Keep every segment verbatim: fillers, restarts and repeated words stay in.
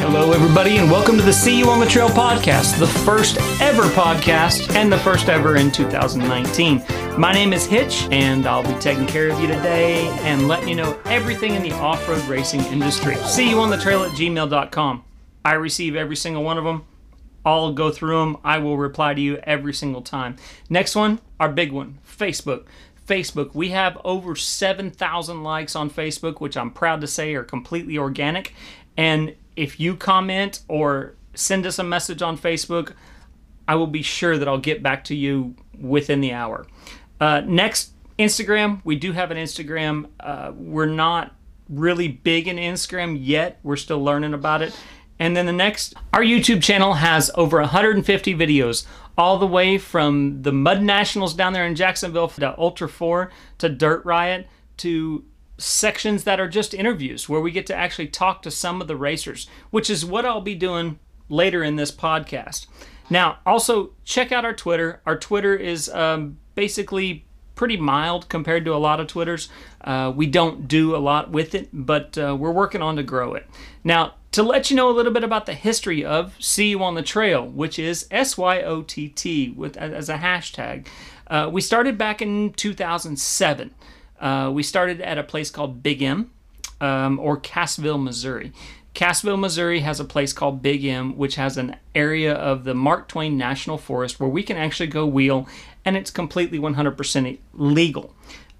Hello, everybody, and welcome to the See You on the Trail podcast, the first ever podcast and the first ever in two thousand nineteen. My name is Hitch, and I'll be taking care of you today and letting you know everything in the off-road racing industry. See you on the trail at gmail dot com. I receive every single one of them. I'll go through them. I will reply to you every single time. Next one, our big one, Facebook. Facebook. We have over seven thousand likes on Facebook, which I'm proud to say are completely organic. And if you comment or send us a message on Facebook, I will be sure that I'll get back to you within the hour. Uh, next, Instagram. We do have an Instagram. Uh, we're not really big in Instagram yet. We're still learning about it. And then the next, our YouTube channel has over one hundred fifty videos, all the way from the Mud Nationals down there in Jacksonville to Ultra four to Dirt Riot to sections that are just interviews where we get to actually talk to some of the racers, which is what I'll be doing later in this podcast. Now, also check out our Twitter. Our Twitter is um, basically pretty mild compared to a lot of Twitters. Uh, we don't do a lot with it, but uh, we're working on to grow it. Now, to let you know a little bit about the history of See You on the Trail, which is S Y O T T with as a hashtag. Uh, we started back in two thousand seven. Uh, we started at a place called Big M, um, or Cassville, Missouri. Cassville, Missouri has a place called Big M, which has an area of the Mark Twain National Forest where we can actually go wheel, and it's completely one hundred percent legal.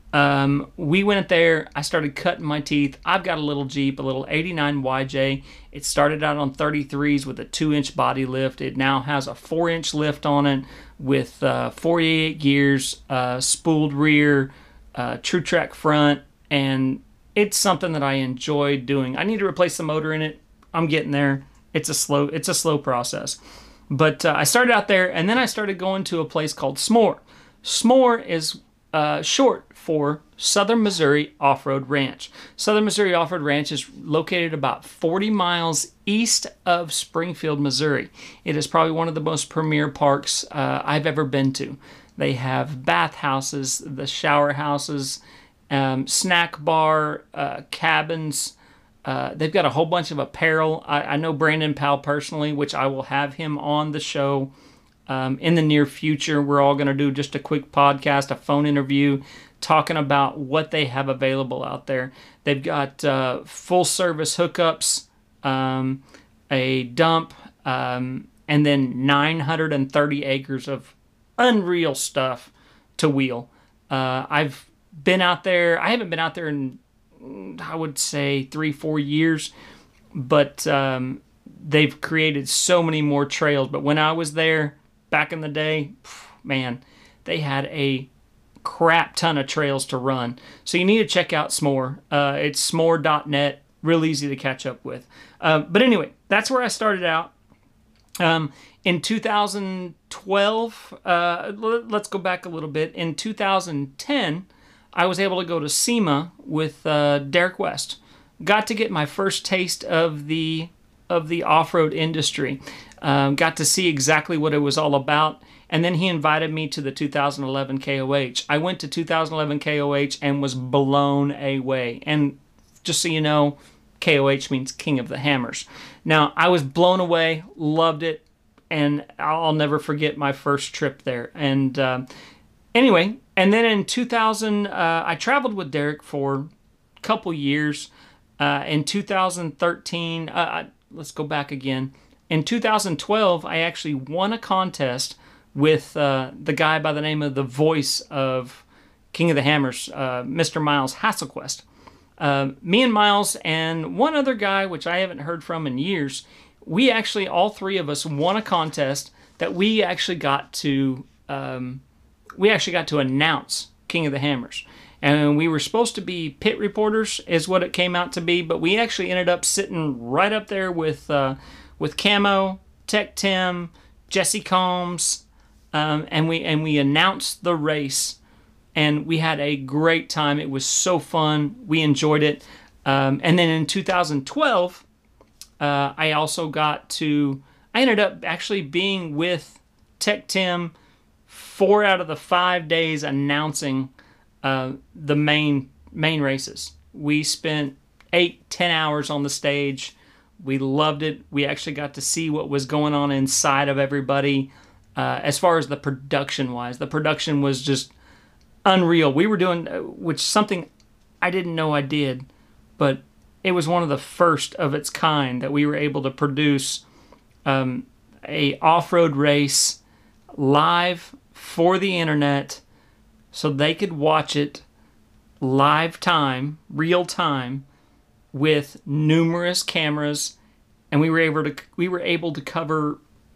Um, we went there. I started cutting my teeth. I've got a little Jeep, a little eighty-nine Y J. It started out on thirty-threes with a two inch body lift. It now has a four inch lift on it with uh, forty-eight gears, uh, spooled rear, uh, True Track front, and it's something that I enjoy doing. I need to replace the motor in it. I'm getting there. It's a slow, it's a slow process. But uh, I started out there, and then I started going to a place called S'more. S'more is uh, short for Southern Missouri Off-Road Ranch. Southern Missouri Off-Road Ranch is located about forty miles east of Springfield, Missouri. It is probably one of the most premier parks uh, I've ever been to. They have bathhouses, the shower houses, um, snack bar, uh, cabins. Uh, they've got a whole bunch of apparel. I, I know Brandon Powell personally, which I will have him on the show um, in the near future. We're all going to do just a quick podcast, a phone interview, talking about what they have available out there. They've got uh, full service hookups, um, a dump, um, and then nine hundred thirty acres of unreal stuff to wheel. Uh, I've been out there. I haven't been out there in, I would say, three, four years, but um, they've created so many more trails. But when I was there back in the day, man, they had a crap ton of trails to run. So you need to check out S'more. Uh, it's s'more dot net. Real easy to catch up with. Uh, but anyway, that's where I started out. Um, in two thousand twelve, uh, let's go back a little bit. In two thousand ten, I was able to go to SEMA with uh, Derek West. Got to get my first taste of the of the off-road industry. Um, got to see exactly what it was all about. And then he invited me to the two thousand eleven K O H. I went to two thousand eleven K O H and was blown away. And just so you know, K O H means King of the Hammers. Now, I was blown away, loved it, and I'll never forget my first trip there. And uh, anyway, and then in two thousand, uh, I traveled with Derek for a couple years. Uh, in two thousand thirteen, uh, let's go back again. In two thousand twelve, I actually won a contest with uh, the guy by the name of the voice of King of the Hammers, uh, Mister Miles Hasselquist. Uh, me and Miles and one other guy, which I haven't heard from in years, we actually, all three of us, won a contest that we actually got to, um, we actually got to announce King of the Hammers. And we were supposed to be pit reporters, is what it came out to be, but we actually ended up sitting right up there with uh, with Camo, Tech Tim, Jesse Combs, um, and we and we announced the race. And we had a great time. It was so fun. We enjoyed it. Um, and then in two thousand twelve, uh, I also got to, I ended up actually being with Tech Tim four out of the five days announcing uh, the main main races. We spent eight, ten hours on the stage We loved it. We actually got to see what was going on inside of everybody. Uh, as far as the production wise, the production was just unreal. We were doing, uh, which something I didn't know I did, but it was one of the first of its kind that we were able to produce um, a off-road race live for the internet so they could watch it live time, real time, with numerous cameras, and we were able to we were able to cover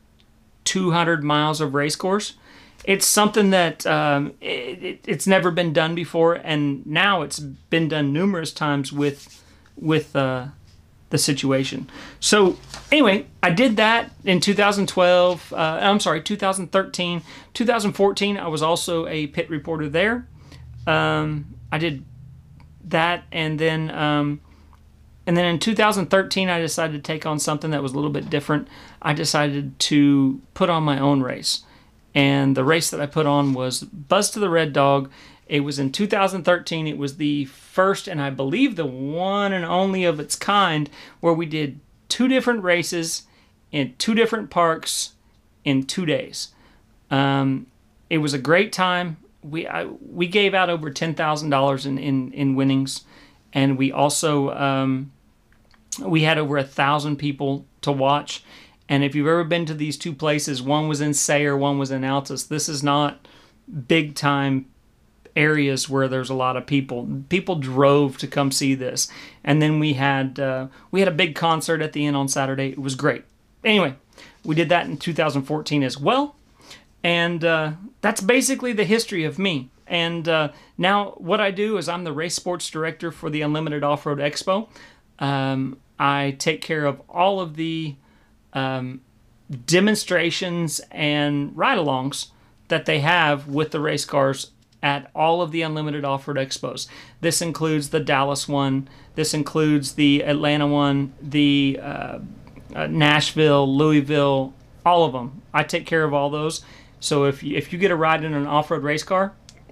two hundred miles of race course. It's something that um, it, it, it's never been done before, and now it's been done numerous times with with uh, the situation. So anyway, I did that in two thousand twelve. Uh, I'm sorry, two thousand thirteen, two thousand fourteen. I was also a pit reporter there. Um, I did that, and then um, and then in two thousand thirteen, I decided to take on something that was a little bit different. I decided to put on my own race. And the race that I put on was Buzz to the Red Dog. It was in two thousand thirteen. It was the first, and I believe the one and only of its kind, where we did two different races in two different parks in two days. Um, it was a great time. We I, we gave out over ten thousand dollars in, in, in winnings, and we also um, we had over a thousand people to watch. And if you've ever been to these two places, one was in Sayre, one was in Altus. This is not big time areas where there's a lot of people. People drove to come see this. And then we had uh, we had a big concert at the end on Saturday. It was great. Anyway, we did that in two thousand fourteen as well. And uh, that's basically the history of me. And uh, now what I do is I'm the race sports director for the Unlimited Off-Road Expo. Um, I take care of all of the Um, demonstrations and ride-alongs that they have with the race cars at all of the Unlimited Off-Road Expos. This includes the Dallas one, this includes the Atlanta one, the uh, uh, Nashville, Louisville, all of them. I take care of all those. So if you, if you get a ride in an off-road race car,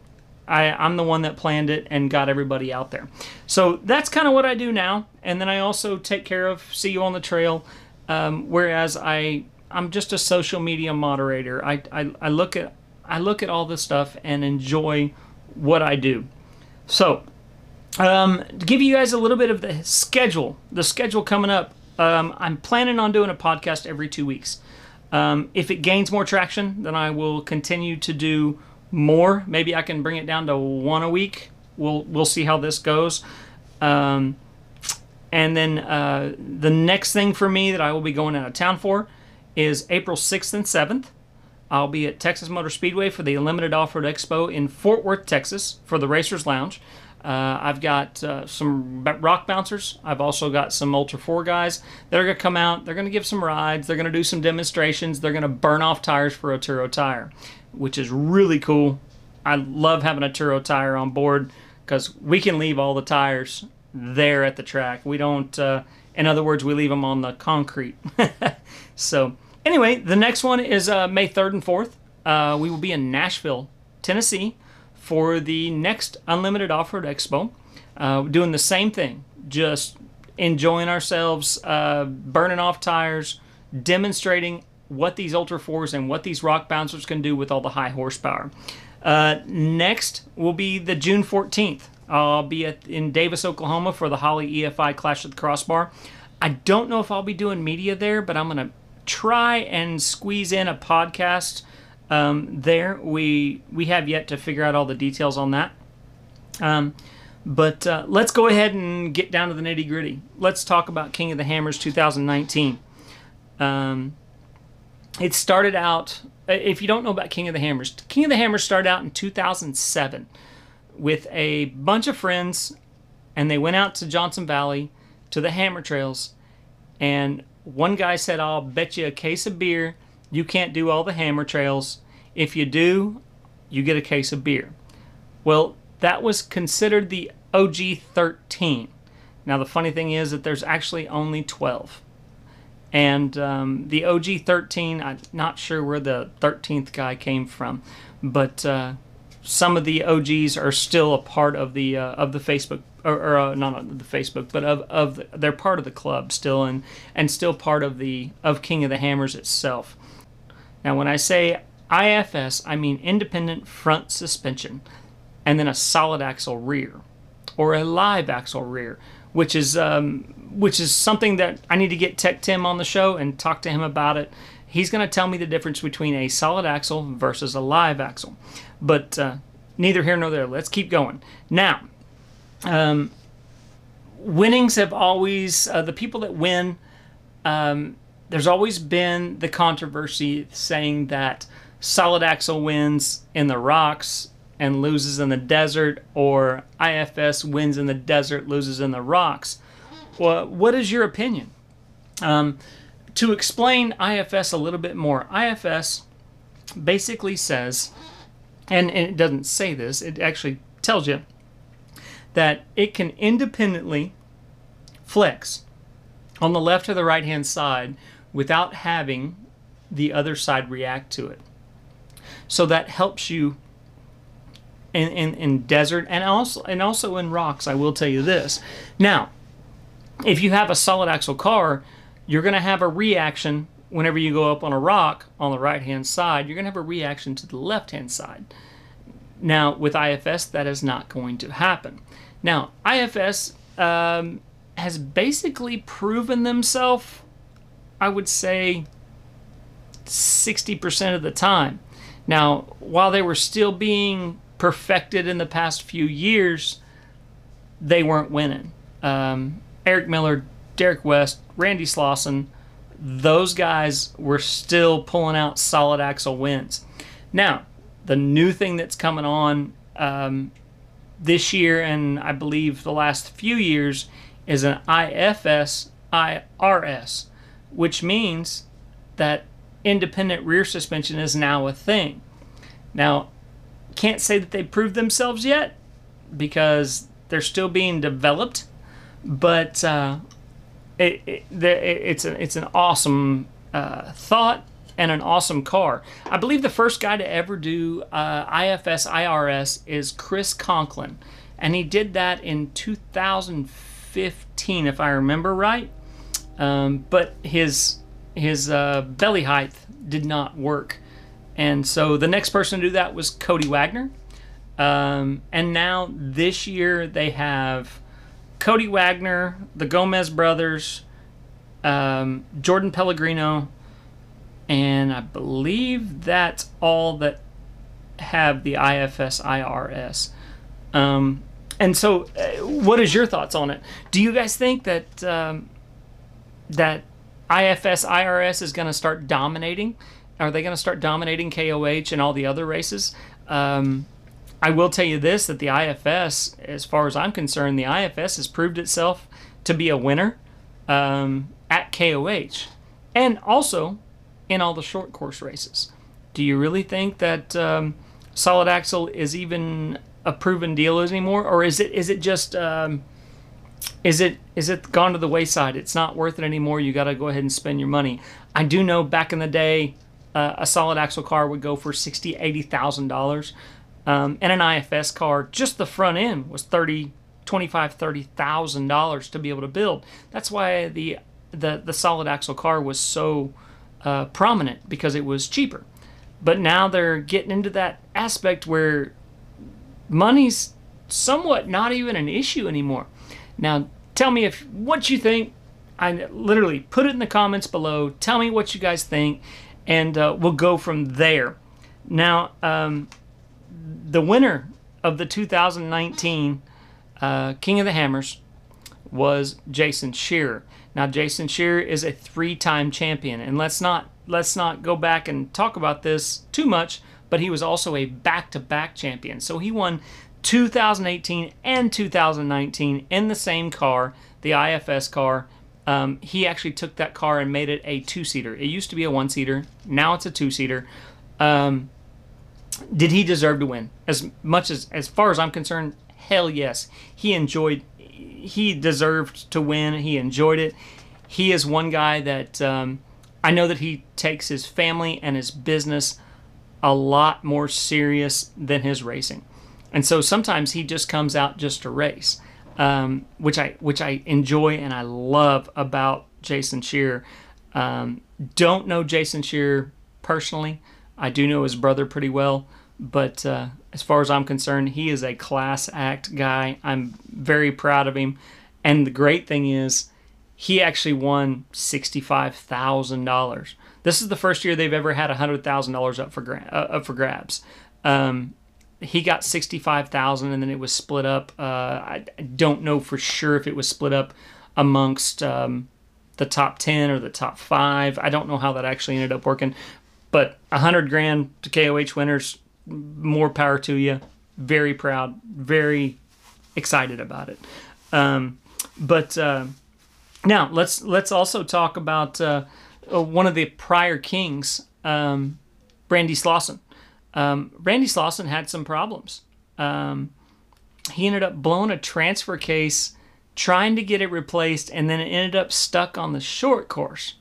I, I'm the one that planned it and got everybody out there. So that's kind of what I do now. And then I also take care of See You on the Trail. Um, whereas I, I'm just a social media moderator. I, I, I look at I look at all this stuff and enjoy what I do. So, um, to give you guys a little bit of the schedule, the schedule coming up, um, I'm planning on doing a podcast every two weeks. Um, if it gains more traction, then I will continue to do more. Maybe I can bring it down to one a week. We'll we'll see how this goes. Um, And then uh, the next thing for me that I will be going out of town for is April sixth and seventh. I'll be at Texas Motor Speedway for the Unlimited Off-Road Expo in Fort Worth, Texas for the Racers Lounge. Uh, I've got uh, some rock bouncers. I've also got some Ultra four guys that are going to come out. They're going to give some rides. They're going to do some demonstrations. They're going to burn off tires for a Turo tire, which is really cool. I love having a Turo tire on board because we can leave all the tires there at the track. We don't, uh, in other words, we leave them on the concrete. So anyway, the next one is uh, May third and fourth. Uh, we will be in Nashville, Tennessee for the next Unlimited Off-Road Expo. Uh, doing the same thing, just enjoying ourselves, uh, burning off tires, demonstrating what these Ultra fours and what these rock bouncers can do with all the high horsepower. Uh, next will be the June fourteenth. I'll be at, in Davis, Oklahoma for the Holley E F I Clash at the Crossbar. I don't know if I'll be doing media there, but I'm going to try and squeeze in a podcast um, there. We we have yet to figure out all the details on that. Um, but uh, let's go ahead and get down to the nitty gritty. Let's talk about King of the Hammers two thousand nineteen. Um, it started out, if you don't know about King of the Hammers, King of the Hammers started out in two thousand seven. With a bunch of friends, and they went out to Johnson Valley to the Hammer Trails, and one guy said, I'll bet you a case of beer you can't do all the Hammer Trails. If you do, you get a case of beer. Well, that was considered the O G thirteen. Now the funny thing is that there's actually only twelve. And um, the O G thirteen, I'm not sure where the thirteenth guy came from, but uh, some of the O Gs are still a part of the uh, of the Facebook, or, or uh, not on the Facebook, but of of the, they're part of the club still, and and still part of the of King of the Hammers itself. Now, when I say I F S, I mean independent front suspension, and then a solid axle rear, or a live axle rear, which is um, which is something that I need to get Tech Tim on the show and talk to him about it. He's going to tell me the difference between a solid axle versus a live axle. But uh, neither here nor there. Let's keep going. Now, um, winnings have always, uh, the people that win, um, there's always been the controversy saying that solid axle wins in the rocks and loses in the desert, or I F S wins in the desert, loses in the rocks. Well, what is your opinion? Um, to explain I F S a little bit more, I F S basically says, and, and it doesn't say this, it actually tells you that it can independently flex on the left or the right hand side without having the other side react to it. So that helps you in, in, in desert and also and also in rocks. I will tell you this. Now, if you have a solid axle car, you're going to have a reaction whenever you go up on a rock on the right hand side. You're going to have a reaction to the left hand side. Now, with I F S, that is not going to happen. Now, I F S um, has basically proven themselves, I would say, sixty percent of the time. Now, while they were still being perfected in the past few years, they weren't winning. Um, Eric Miller, Derek West, Randy Slauson, those guys were still pulling out solid axle wins. Now, the new thing that's coming on um, this year, and I believe the last few years, is an I F S I R S, which means that independent rear suspension is now a thing. Now, can't say that they proved themselves yet because they're still being developed, but uh, it, it, it's, a, it's an awesome uh, thought and an awesome car. I believe the first guy to ever do uh, I F S I R S is Chris Conklin, and he did that in two thousand fifteen, if I remember right. Um, but his his uh, belly height did not work, and so the next person to do that was Cody Wagner. Um, and now this year they have Cody Wagner, the Gomez brothers, um, Jordan Pellegrino, and I believe that's all that have the I F S I R S. Um, and so, uh, what is your thoughts on it? Do you guys think that um, that I F S I R S is going to start dominating? Are they going to start dominating K O H and all the other races? Um, I will tell you this, that the I F S, as far as I'm concerned, the I F S has proved itself to be a winner um, at K O H. And also in all the short course races. Do you really think that um, solid axle is even a proven deal anymore, or is it is it just um, is it is it gone to the wayside? It's not worth it anymore. You got to go ahead and spend your money. I do know back in the day, uh, a solid axle car would go for sixty, eighty thousand dollars, um, and an I F S car, just the front end, was thirty, twenty-five, thirty thousand dollars to be able to build. That's why the the the solid axle car was so Uh, prominent, because it was cheaper. But now they're getting into that aspect where money's somewhat not even an issue anymore. Now, tell me if what you think. I literally put it in the comments below. Tell me what you guys think, and uh, we'll go from there. Now, um, the winner of the two thousand nineteen uh, King of the Hammers was Jason Shearer. Now, Jason Shearer is a three-time champion, and let's not let's not go back and talk about this too much, but he was also a back-to-back champion. So he won two thousand eighteen and two thousand nineteen in the same car, the I F S car. Um, he actually took that car and made it a two-seater. It used to be a one-seater. Now it's a two-seater. Um, did he deserve to win? As much as, as far as I'm concerned, hell yes. He enjoyed He deserved to win. He enjoyed it. He is one guy that um, I know that he takes his family and his business a lot more serious than his racing. And so sometimes he just comes out just to race, um, which I which I enjoy and I love about Jason Scherer. Um, don't know Jason Scherer personally. I do know his brother pretty well, but uh, as far as I'm concerned, he is a class act guy. I'm very proud of him. And the great thing is, he actually won sixty-five thousand dollars. This is the first year they've ever had one hundred thousand dollars up for gra- uh, up for grabs. Um, he got sixty-five thousand dollars, and then it was split up. Uh, I, I don't know for sure if it was split up amongst um, the top ten or the top five. I don't know how that actually ended up working. But one hundred grand to K O H winners, more power to you. Very proud, very excited about it. Um, but uh, now let's let's also talk about uh, one of the prior kings, um, Randy Slauson. Um, Randy Slauson had some problems. Um, he ended up blowing a transfer case, trying to get it replaced, and then it ended up stuck on the short course,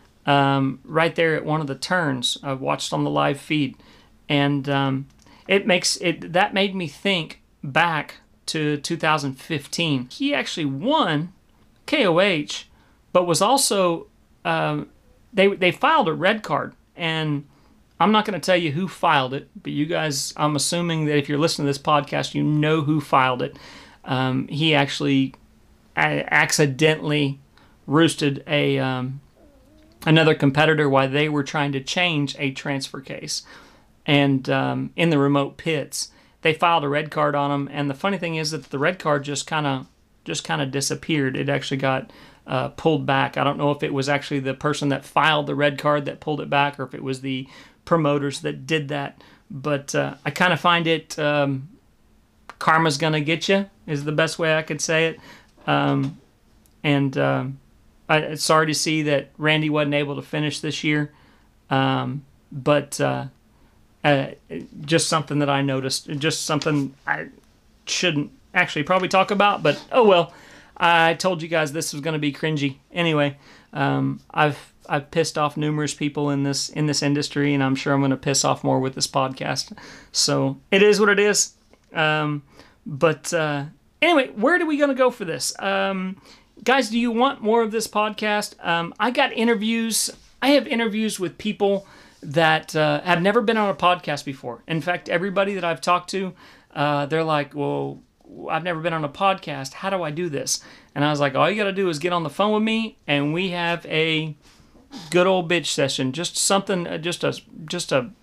um, right there at one of the turns. I watched on the live feed, and um, it makes it that made me think back to two thousand fifteen. He actually won K O H, but was also um, they they filed a red card, and I'm not going to tell you who filed it, but you guys, I'm assuming that if you're listening to this podcast, you know who filed it. Um, he actually a- accidentally roosted a um, another competitor while they were trying to change a transfer case, and um, in the remote pits, they filed a red card on him. And the funny thing is that the red card just kind of just kind of disappeared. It actually got uh, pulled back. I don't know if it was actually the person that filed the red card that pulled it back, or if it was the promoters that did that. But uh, I kind of find it um, karma's gonna get you is the best way I could say it. Um, and um, I, sorry to see that Randy wasn't able to finish this year. Um, but uh, uh, just something that I noticed, just something I shouldn't actually probably talk about, but oh well. I told you guys this was going to be cringy. Anyway, um, I've I've pissed off numerous people in this in this industry, and I'm sure I'm going to piss off more with this podcast. So it is what it is. Um, but uh, anyway, where are we going to go for this? Um, guys, do you want more of this podcast? Um, I got interviews. I have interviews with people that uh, have never been on a podcast before. In fact, everybody that I've talked to, uh, they're like, well, I've never been on a podcast. How do I do this? And I was like, all you got to do is get on the phone with me, and we have a good old bitch session. Just something, just a, just a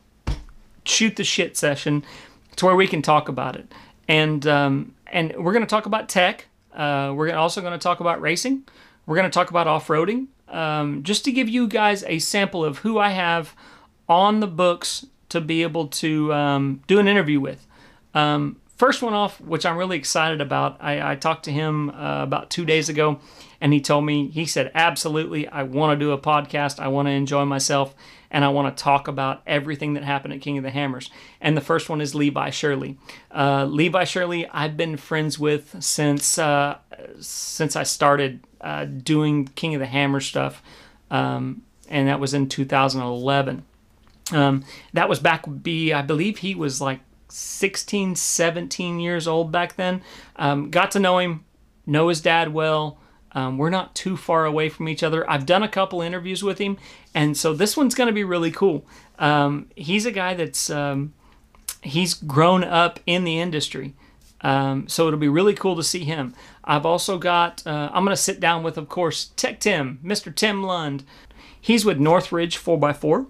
shoot the shit session to where we can talk about it. And, um, and we're going to talk about tech. Uh, we're also going to talk about racing. We're going to talk about off-roading. Um, just to give you guys a sample of who I have on the books to be able to um, do an interview with. Um, First one off, which I'm really excited about, I, I talked to him uh, about two days ago, and he told me, he said, absolutely, I want to do a podcast, I want to enjoy myself, and I want to talk about everything that happened at King of the Hammers. And the first one is Levi Shirley. Uh, Levi Shirley, I've been friends with since uh, since I started uh, doing King of the Hammer stuff, um, and that was in two thousand eleven. Um, that was back, be I believe he was like sixteen, seventeen years old back then. Um, got to know him, know his dad well. Um, we're not too far away from each other. I've done a couple interviews with him, and so this one's going to be really cool. Um, he's a guy that's um, he's grown up in the industry, um, so it'll be really cool to see him. I've also got uh, I'm going to sit down with, of course, Tech Tim, Mister Tim Lund. He's with Northridge four by four,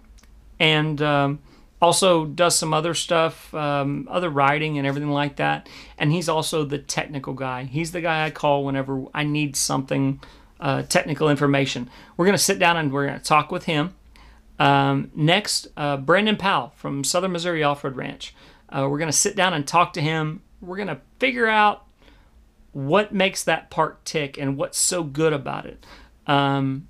and um, also does some other stuff, um, other writing and everything like that. And he's also the technical guy. He's the guy I call whenever I need something, uh, technical information. We're going to sit down and we're going to talk with him. Um, next, uh, Brandon Powell from Southern Missouri Off-Road Ranch. Uh, we're going to sit down and talk to him. We're going to figure out what makes that park tick and what's so good about it. Um,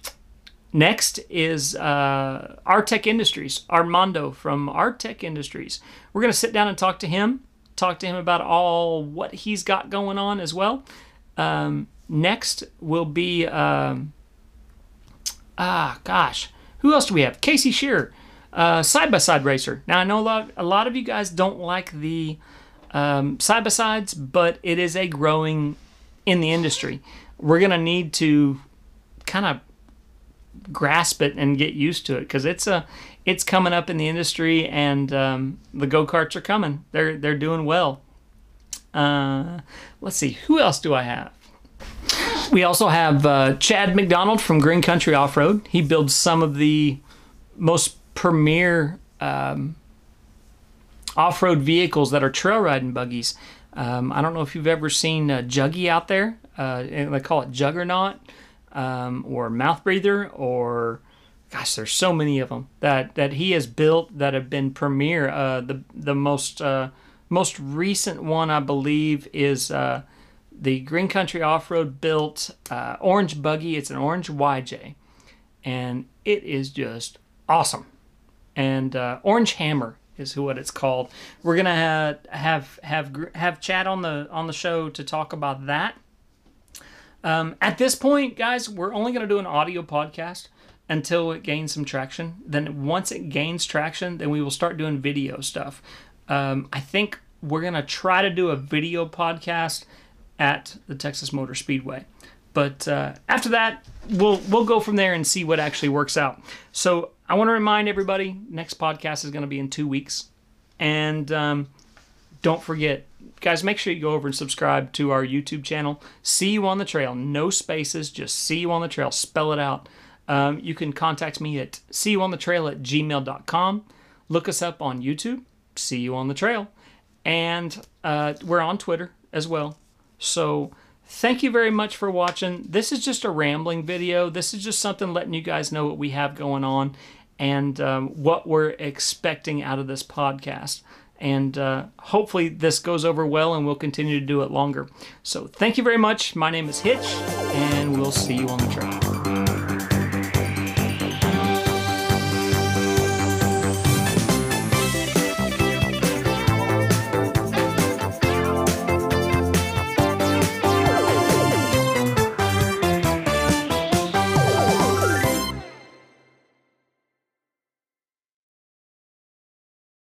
Next is uh, Artec Industries, Armando from Artec Industries. We're going to sit down and talk to him, talk to him about all what he's got going on as well. Um, next will be, um, ah, gosh, who else do we have? Casey Shearer. uh, side-by-side racer. Now, I know a lot, a lot of you guys don't like the um, side-by-sides, but it is a growing in the industry. We're going to need to kind of grasp it and get used to it, because it's a it's coming up in the industry, and um, the go-karts are coming. They're they're doing well. Uh, let's see, who else do I have? We also have uh, Chad McDonald from Green Country Off-Road. He builds some of the most premier um, off-road vehicles that are trail riding buggies. Um, I don't know if you've ever seen a Juggy out there. Uh, they call it Juggernaut, um, or Mouth Breather, or gosh, there's so many of them that, that he has built that have been premier. Uh, the the most uh, most recent one, I believe, is uh, the Green Country Off-Road built uh, orange buggy. It's an orange Y J, and it is just awesome. And uh, Orange Hammer is what it's called. We're gonna have have have have Chad on the on the show to talk about that. Um, at this point, guys, we're only gonna do an audio podcast until it gains some traction. Then once it gains traction, then we will start doing video stuff. Um, I think we're gonna try to do a video podcast at the Texas Motor Speedway, but uh, after that, we'll we'll go from there and see what actually works out. So I want to remind everybody, next podcast is going to be in two weeks, and um, don't forget, guys, make sure you go over and subscribe to our YouTube channel. See You on the Trail, no spaces, just See You on the Trail. Spell it out. Um, you can contact me at see you on the trail at gmail dot com. Look us up on YouTube, See You on the Trail, and uh, we're on Twitter as well. So thank you very much for watching. This is just a rambling video. This is just something letting you guys know what we have going on and um, what we're expecting out of this podcast. And uh, hopefully this goes over well, and we'll continue to do it longer. So thank you very much. My name is Hitch, and we'll see you on the trail.